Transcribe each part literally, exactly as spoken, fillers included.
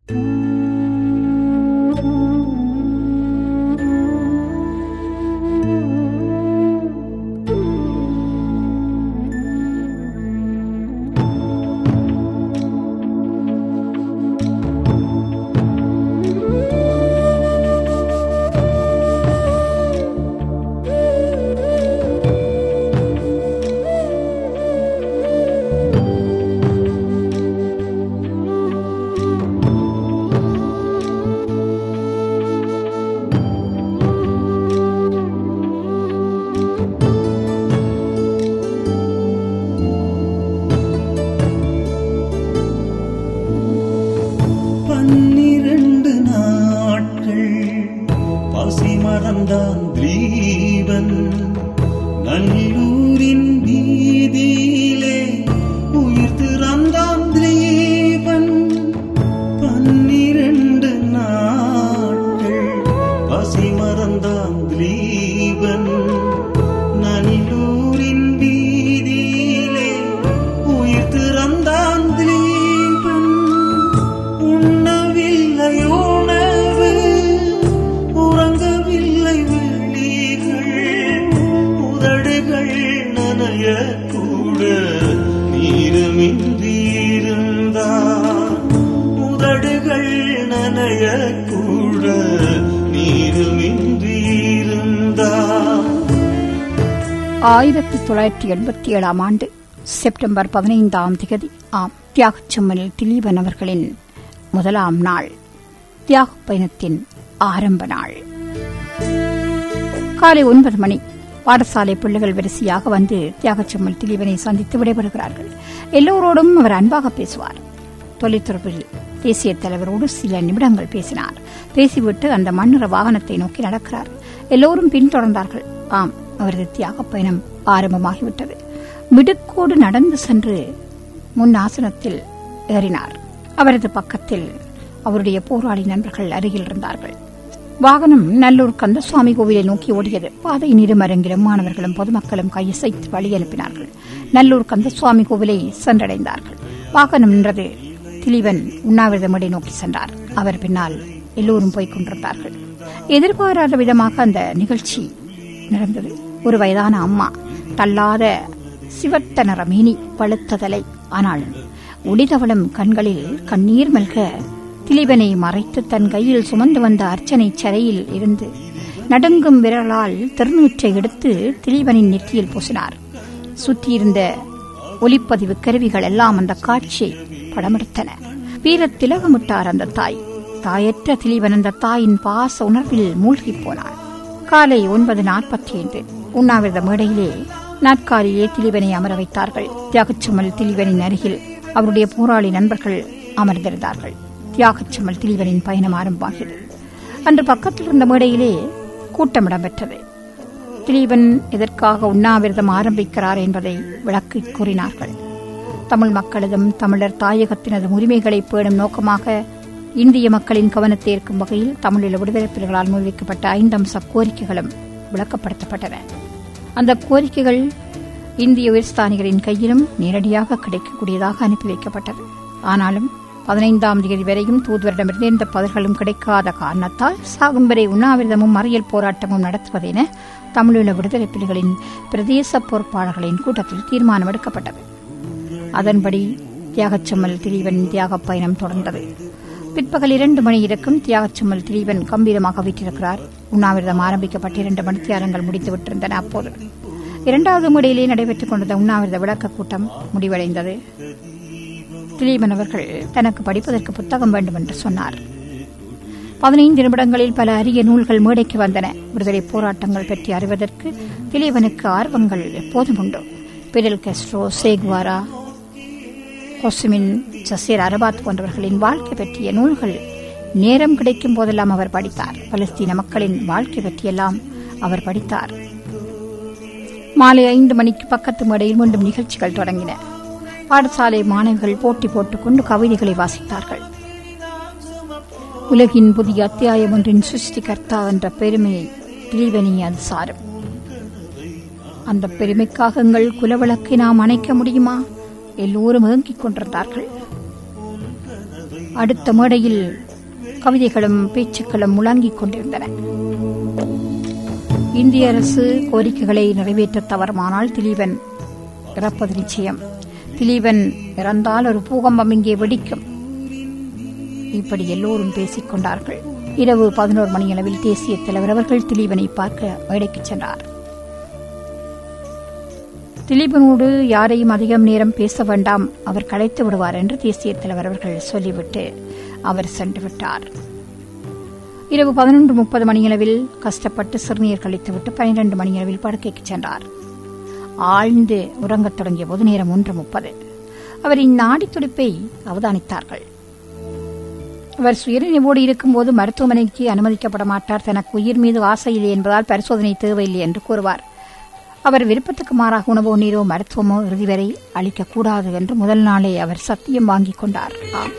ஆயிரத்தி தொள்ளாயிரத்தி எண்பத்தி ஏழாம் ஆண்டு செப்டம்பர் பதினைந்தாம் திகதி ஆம் தியாகச்செம்மல் திலீபன் அவர்களின் முதலாம் நாள், தியாக பயணத்தின் ஆரம்ப நாள். காலை ஒன்பது மணி. பாடசாலை பிள்ளைகள் வரிசையாக வந்து தியாகச்செம்மல் திலீபனை சந்தித்து விடைபெறுகிறார்கள். எல்லோரோடும் அவர் அன்பாக பேசுவார். தொலைத்தொடர்பில் தேசிய தலைவரோடு சில நிமிடங்கள் பேசினார். பேசிவிட்டு அந்த மண்ணிற வாகனத்தை நோக்கி நடக்கிறார். எல்லோரும் பின்தொடர்ந்தார்கள். ஆம், அவரது தியாக பயணம் ஆரம்பமாகிவிட்டது. மிடுக்கோடு நடந்து சென்று முன் ஆசனத்தில் ஏறினார். அவரது பக்கத்தில் அவருடைய போராளி நண்பர்கள் அருகில் இருந்தார்கள். வாகனம் நல்லூர் கந்தசுவாமி கோவிலை நோக்கி ஓடியது. பாதையின் இருமரங்கிலும் மாணவர்களும் பொதுமக்களும் கையசைத்து வழி அனுப்பினார்கள். நல்லூர் கந்தசுவாமி கோவிலை சென்றடைந்தார்கள். வாகனம் நின்றது. திலீபன் உண்ணாவிரத மேடை நோக்கி சென்றார். அவர் பின்னால் எல்லோரும் போய்க் கொண்டிருந்தார்கள். எதிர்பாராத விதமாக அந்த நிகழ்ச்சி நடந்தது. ஒரு வயதான அம்மா, தள்ளாத சிவத்த நிற மேனி, பழுத்த தலை, ஆனால் ஒளிதவளம் கண்களில் கண்ணீர் மல்க திலீபனை மறைத்து தன் கையில் சுமந்து வந்த அர்ச்சனை சரையில் இருந்து நடுங்கும் விரலால் திருநூற்றை எடுத்து திலீபனின் நெற்றியில் பூசினார். சுற்றியிருந்த ஒலிப்பதிவு கருவிகள் எல்லாம் அந்த காட்சியை படமெடுத்தன. வீர திலகமிட்டார் அந்த தாய். தாயற்ற திலீபன் அந்த தாயின் பாச உணர்வில் மூழ்கி போனார். காலை ஒன்பது நாற்பத்தி ஐந்து. உண்ணாவிரத மேடையிலே நாட்காலிலே திலீபனை அமர வைத்தார்கள். தியாகச்செம்மல் திலீபனின் அருகில் அவருடைய போராளி நண்பர்கள் அமர்ந்திருந்தார்கள். தியாகச்செம்மல் திலீபனின் பயணம் ஆரம்பமாகியது. அன்று பக்கத்தில் இருந்த மேடையிலே கூட்டம் இடம்பெற்றது. திலீபன் எதற்காக உண்ணாவிரதம் ஆரம்பிக்கிறார் என்பதை விளக்கி கூறினார்கள். தமிழ் மக்களதும் தமிழர் தாயகத்தினது உரிமைகளை பேணும் நோக்கமாக இந்திய மக்களின் கவனத்தை ஈர்க்கும் வகையில் தமிழீழ விடுதலை புலிகளால் முன்வைக்கப்பட்ட ஐந்து அம்ச கோரிக்கைகளும் விளக்கப்படப்பட்டன. அந்த கோரிக்கைகள் இந்திய உயர்ஸ்தானிகளின் கையிலும் நேரடியாக கிடைக்கக்கூடியதாக அனுப்பி வைக்கப்பட்டது. ஆனாலும் பதினைந்தாம் தேதி வரையும் தூதுவரிடமிருந்து எந்த பதில்களும் கிடைக்காத காரணத்தால் சாகும் வரை உண்ணாவிரதமும் மறியல் போராட்டமும் நடத்துவதென தமிழீழ விடுதலை புலிகளின் பிரதேச பொறுப்பாளர்களின் கூட்டத்தில் தீர்மானம் எடுக்கப்பட்டது. அதன்படி தியாகச்செம்மல் திலீபன் தியாக பயணம் தொடர்ந்தது. பிற்பகல் இரண்டு மணி இருக்கும். தியாகச்செம்மல் திலீபன் கம்பீரமாக வீற்றிருக்கிறார். உண்ணாவிரதம் ஆரம்பிக்கப்பட்டு இரண்டு மணித்தியாரங்கள் முடித்துவிட்டிருந்தன. அப்போது இரண்டாவது மேடையிலே நடைபெற்றுக் கொண்டிருந்த உண்ணாவிரத விளக்க கூட்டம் முடிவடைந்தது. திலீபன் அவர்கள் தனக்கு படிப்பதற்கு புத்தகம் வேண்டும் என்று சொன்னார். பதினைந்து நிமிடங்களில் பல அரிய நூல்கள் மேடைக்கு வந்தன. விடுதலை போராட்டங்கள் பற்றி அறிவதற்கு திலீபனுக்கு ஆர்வங்கள் எப்போதும் உண்டு. பிடல் காஸ்ட்ரோ, சேகுவாரா, கொசுமின், ஜசீர் அரபாத் போன்றவர்களின் வாழ்க்கை பற்றிய நூல்கள் நேரம் கிடைக்கும் போதெல்லாம் அவர் படித்தார். பலஸ்தீன மக்களின் வாழ்க்கை பற்றியெல்லாம் அவர் படித்தார். மாலை ஐந்து மணிக்கு பக்கத்து மேடையில் மீண்டும் நிகழ்ச்சிகள் தொடங்கின. பாடசாலை மாணவிகள் போட்டி போட்டுக்கொண்டு கவிதைகளை வாசித்தார்கள். உலகின் புதிய அத்தியாயம் ஒன்றின் சிருஷ்டிகர்த்தா என்ற பெருமையை திலீபனை அது சாரும். அந்த பெருமைக்காக எங்கள் குலவிளக்கை நாம் அணைக்க முடியுமா? எல்லோரும் ஏங்கிக் கொண்டிருந்தார்கள். அடுத்த மேடையில் கவிதைகளும் பேச்சுக்களும் முழங்கிக் கொண்டிருந்தன. இந்திய அரசு கோரிக்கைகளை நிறைவேற்ற தவறுமானால் திலீபன் இறப்பது நிச்சயம். திலீபன் இறந்தால் ஒரு பூகம்பம் இங்கே வெடிக்கும். இப்படி எல்லோரும் பேசிக் கொண்டார்கள். இரவு பதினோரு மணியளவில் தேசிய தலைவர் அவர்கள் திலீபனை பார்க்க மேடைக்கு சென்றார். திலீபனோடு யாரையும் அதிகம் நேரம் பேச வேண்டாம், அவர் கலைத்து விடுவார் என்று தேசிய தலைவர் அவர்கள் சொல்லிவிட்டு அவர் சென்று விட்டார். இரவு பதினொன்று முப்பது மணியளவில் கஷ்டப்பட்டு சிறுநீர் கழித்துவிட்டு பனிரெண்டு மணியளவில் படுக்கைக்கு சென்றார். ஆழ்ந்து உறங்கத் தொடங்கிய போது நேரம் ஒன்று முப்பது. அவரின் நாடி துடிப்பை அவதானித்தார்கள். அவர் சுயநினைவோடு இருக்கும்போது மருத்துவமனைக்கு அனுமதிக்கப்பட மாட்டார். தனக்கு உயிர் மீது ஆசை இல்லை என்பதால் பரிசோதனை தேவையில்லை என்று கூறுவார். அவர் விருப்பத்துக்கு மாறாக உணவோ நீரோ மருத்துவமோ இறுதி வரை அளிக்கக்கூடாது என்று முதல் நாளே அவர் சத்தியம் வாங்கிக் கொண்டார்.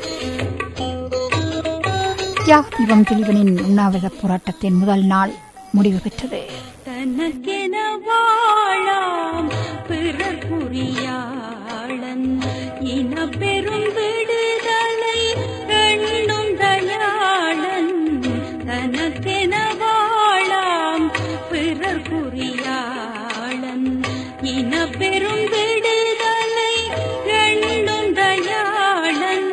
தியாக தீபம் திலீபனின் உண்ணாவிரத போராட்டத்தின் முதல் நாள் முடிவு பெற்றது. தனக்கென வாழாம் பிறர் புரியாளன் இன பெரும் விடுதலை எண்ணும் தயாளன். தனக்கென வாழாம் பிறர் புரியாளன் இன பெரும் விடுதலை எண்ணும் தயாளன்.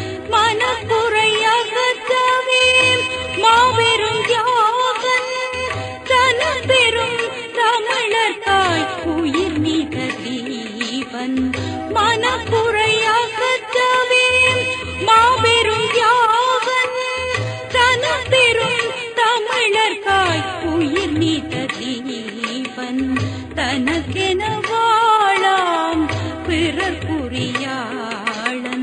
மனக்குறையகற்றவே மாபெரும் தியாகன். தன பெரும் தமிழர்காய் உயிர் நீத்த தீபன். மனக்குறையகற்றவே மாபெரும் தியாகன். தன பெரும் தமிழர்காய் உயிர் நீத்த தீபன். தனக்கென வாழாம் பிறர் புரியாளன்.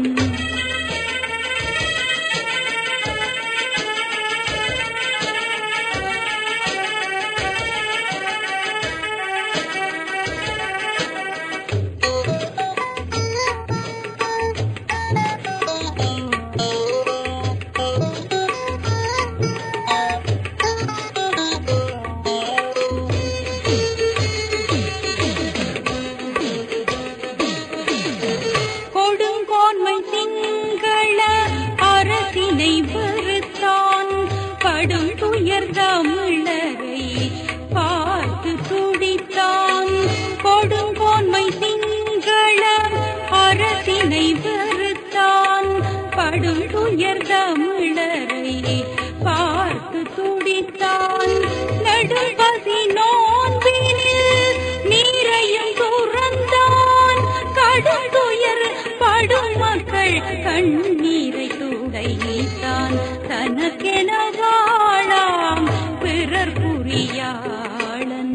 கண்ணீரை துடைத்தான். தனக்கென வாழாம் பிறர் புரியாளன்.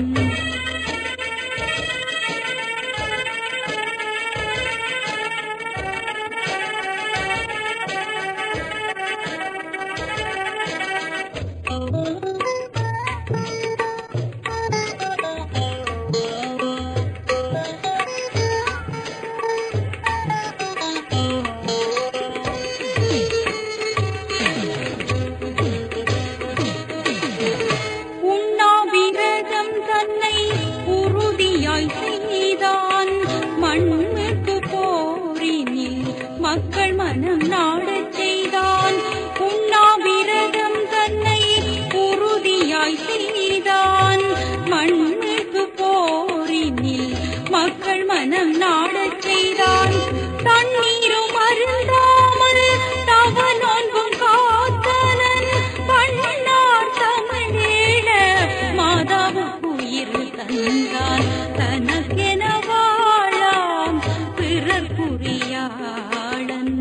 மக்கள் மனம் நாடச் செய்தான். உண்ணாவிரதம் தன்னை உறுதியாய் செய்தான். மண்ணுக்கு போரினில் மக்கள் மனம் நாடச் செய்தான். தண்ணீரும் அருந்தாமல் தவ நோன்பும் காத்தனன். பண்ணார் தமிழீழ மாதாவுக்கு உயிர் தந்தான். தனக்கென வாழாம் பிறர் புரியாளன்.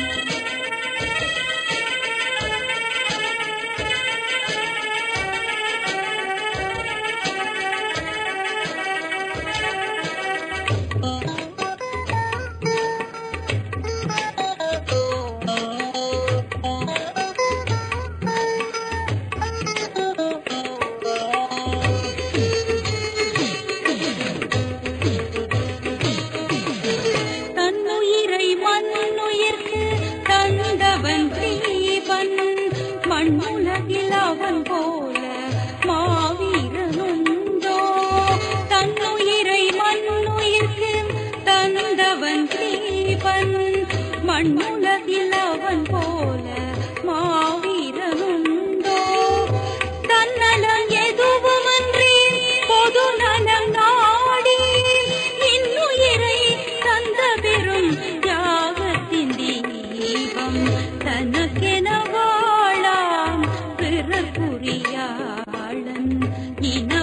மண்ணுலகில் அவன் போல மாவீரனுண்டோ? தன்னுயிரை மண்ணுயிர்க்கு தந்தவன் தீபன். மண்ணுலகில் அவன் போல இன